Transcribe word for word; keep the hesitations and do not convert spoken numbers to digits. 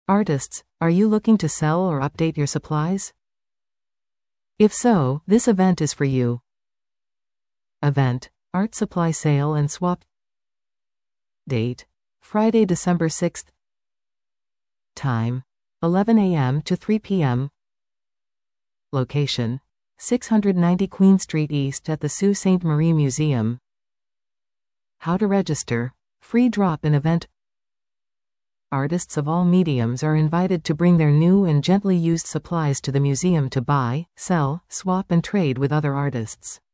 Artists, are you looking to sell or update your supplies? If so, this event is for you. Event: Art Supply Sale and Swap. Date: Friday, December sixth. Time: eleven a m to three p m Location: six ninety Queen Street East at the Sault Ste. Marie Museum. How to register: free drop-in event. Artists of all mediums are invited to bring their new and gently used supplies to the museum to buy, sell, swap and trade with other artists.